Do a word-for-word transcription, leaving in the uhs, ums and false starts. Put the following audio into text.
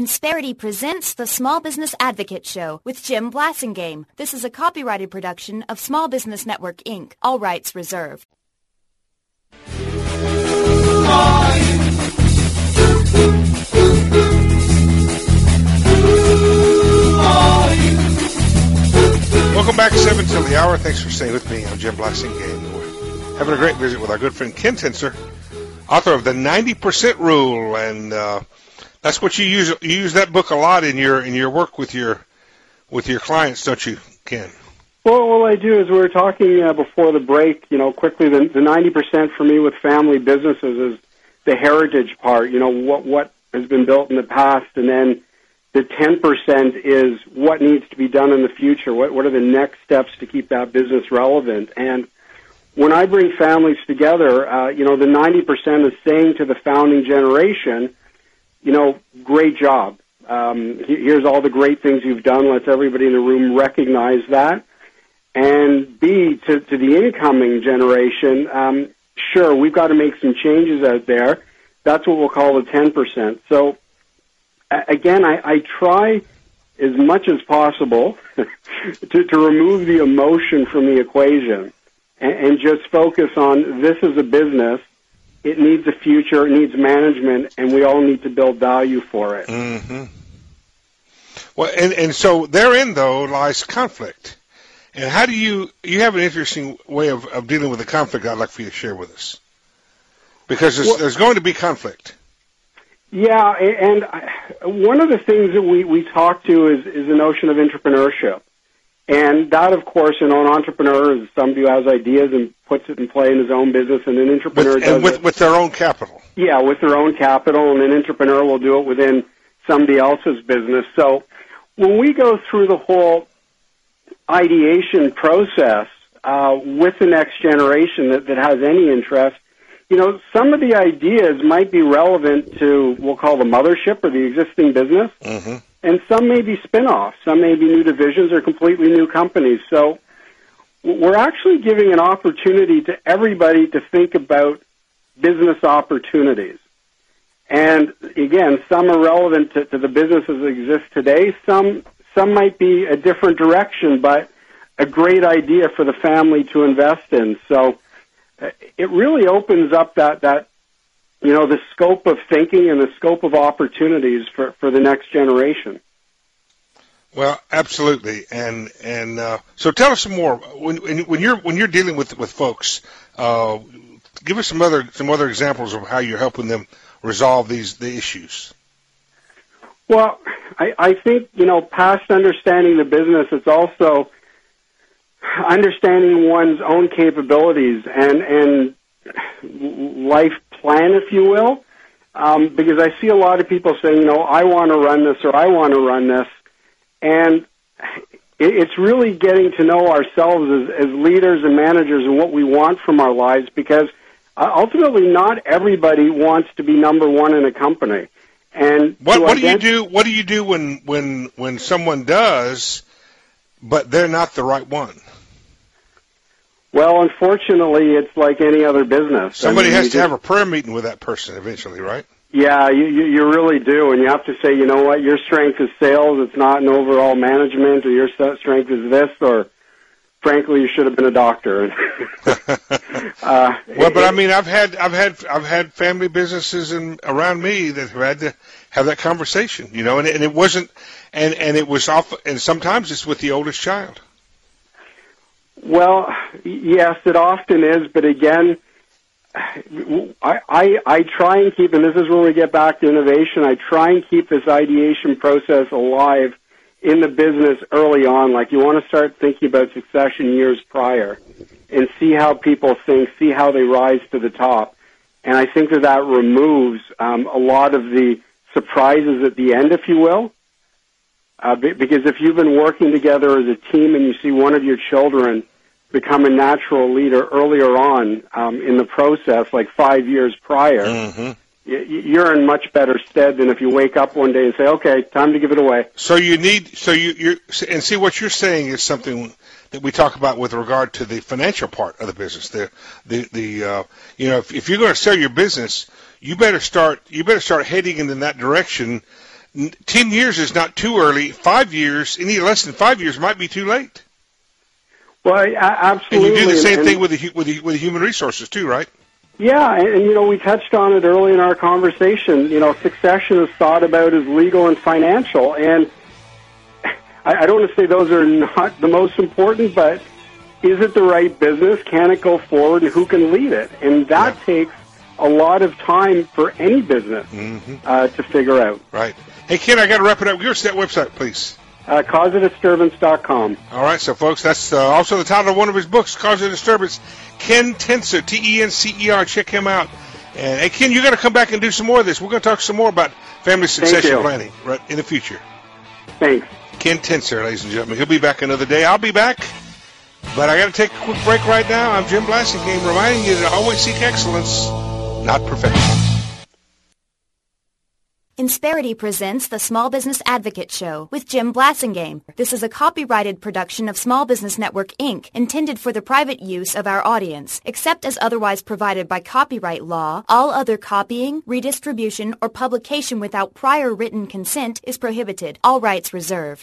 Insperity presents the Small Business Advocate Show with Jim Blasingame. This is a copyrighted production of Small Business Network, Incorporated. All rights reserved. Welcome back, seven till the hour. Thanks for staying with me. I'm Jim Blasingame. We're having a great visit with our good friend Ken Tincer, author of the ninety percent Rule, and uh, that's what you use. You use that book a lot in your in your work with your with your clients, don't you, Ken? Well, all I do is we were talking uh, before the break. You know, quickly, the, the ninety percent for me with family businesses is the heritage part. You know, what what has been built in the past, and then the ten percent is what needs to be done in the future. What what are the next steps to keep that business relevant? And when I bring families together, uh, you know, the ninety percent is saying to the founding generation, you know, great job. Um, here's all the great things you've done. Let's everybody in the room recognize that. And B, to, to the incoming generation, um, sure, we've got to make some changes out there. That's what we'll call the ten percent. So, again, I, I try as much as possible to, to remove the emotion from the equation and, and just focus on this is a business. It needs a future, it needs management, and we all need to build value for it. Mm-hmm. Well, and, and so therein, though, lies conflict. And how do you, you have an interesting way of, of dealing with the conflict I'd like for you to share with us. Because there's, well, there's going to be conflict. Yeah, and one of the things that we, we talk to is, is the notion of entrepreneurship. And that, of course, you know, an entrepreneur is somebody who has ideas and puts it in play in his own business, and an entrepreneur with, does and with, it. with their own capital. Yeah, with their own capital, and an entrepreneur will do it within somebody else's business. So when we go through the whole ideation process uh, with the next generation that, that has any interest, you know, some of the ideas might be relevant to, we'll call the mothership or the existing business, mm-hmm. and some may be spin-offs, some may be new divisions or completely new companies. So we're actually giving an opportunity to everybody to think about business opportunities. And again, some are relevant to, to the businesses that exist today. Some some might be a different direction, but a great idea for the family to invest in. So it really opens up that, that, you know, the scope of thinking and the scope of opportunities for, for the next generation. Well, absolutely. And, and, uh, so tell us some more. When, when you're, when you're dealing with, with folks, uh, give us some other, some other examples of how you're helping them resolve these, the issues. Well, I, I think, you know, past understanding the business, it's also understanding one's own capabilities and, and life plan, if you will, um, because I see a lot of people saying, you know, I want to run this or I want to run this, and it's really getting to know ourselves as, as leaders and managers and what we want from our lives, because uh, ultimately not everybody wants to be number one in a company. And what, what ident- do you do? What do you do when when when someone does, but they're not the right one? Well, unfortunately, it's like any other business. Somebody I mean, has to just, have a prayer meeting with that person eventually, right? Yeah, you, you you really do, and you have to say, you know what, your strength is sales. It's not in overall management, or your strength is this, or frankly, you should have been a doctor. uh, well, but it, I mean, I've had I've had I've had family businesses in, around me that have had to have that conversation, you know, and, and it wasn't, and and it was off, and sometimes it's with the oldest child. Well, yes, it often is, but again, I, I, I try and keep, and this is where we get back to innovation, I try and keep this ideation process alive in the business early on. Like, you want to start thinking about succession years prior and see how people think, see how they rise to the top. And I think that that removes um, a lot of the surprises at the end, if you will. Uh, because if you've been working together as a team and you see one of your children become a natural leader earlier on um, in the process, like five years prior, mm-hmm. you're in much better stead than if you wake up one day and say, okay, time to give it away. So you need, so you, you're, and see what you're saying is something that we talk about with regard to the financial part of the business. The, the, the, uh, you know, if, if you're going to sell your business, you better start, you better start heading in that direction ten years is not too early. Five years, any less than five years might be too late. Well, I, absolutely. And you do the same and, thing with the, with the, with the human resources too, right? Yeah, and, and, you know, we touched on it early in our conversation. You know, succession is thought about as legal and financial, and I, I don't want to say those are not the most important, but is it the right business? Can it go forward, and who can lead it? And that yeah. takes a lot of time for any business mm-hmm. uh, to figure out. Right. Hey, Ken, I got to wrap it up. Give us that website, please. Uh, cause of disturbance dot com. All right, so, folks, that's uh, also the title of one of his books, Cause of Disturbance. Ken Tencer, T E N C E R. Check him out. And, hey, Ken, you got to come back and do some more of this. We're going to talk some more about family succession planning right in the future. Thanks. Ken Tencer, ladies and gentlemen. He'll be back another day. I'll be back. But I got to take a quick break right now. I'm Jim Blasingame, reminding you to always seek excellence, not perfection. Insperity presents the Small Business Advocate Show with Jim Blasingame. This is a copyrighted production of Small Business Network, Incorporated, intended for the private use of our audience. Except as otherwise provided by copyright law, all other copying, redistribution, or publication without prior written consent is prohibited. All rights reserved.